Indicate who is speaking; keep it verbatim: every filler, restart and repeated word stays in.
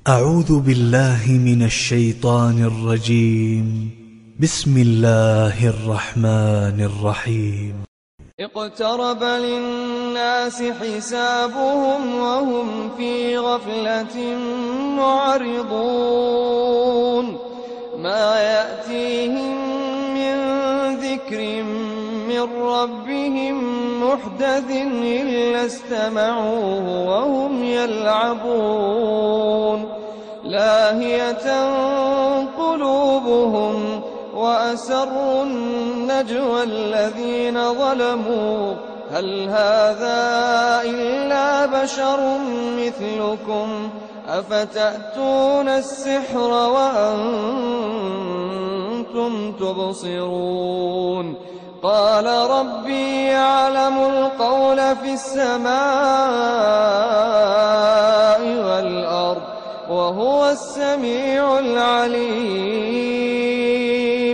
Speaker 1: أعوذ بالله من الشيطان الرجيم. بسم الله الرحمن الرحيم.
Speaker 2: اقترب للناس حسابهم وهم في غفلة معرضون ما يأتيهم من ذكر من ربهم محدث إلا استمعوه وهم يلعبون لاهية قلوبهم وأسروا النجوى الذين ظلموا هل هذا إلا بشر مثلكم أفتأتون السحر وأنتم تبصرون قال ربي يعلم القول في السماء والأرض وهو السميع العليم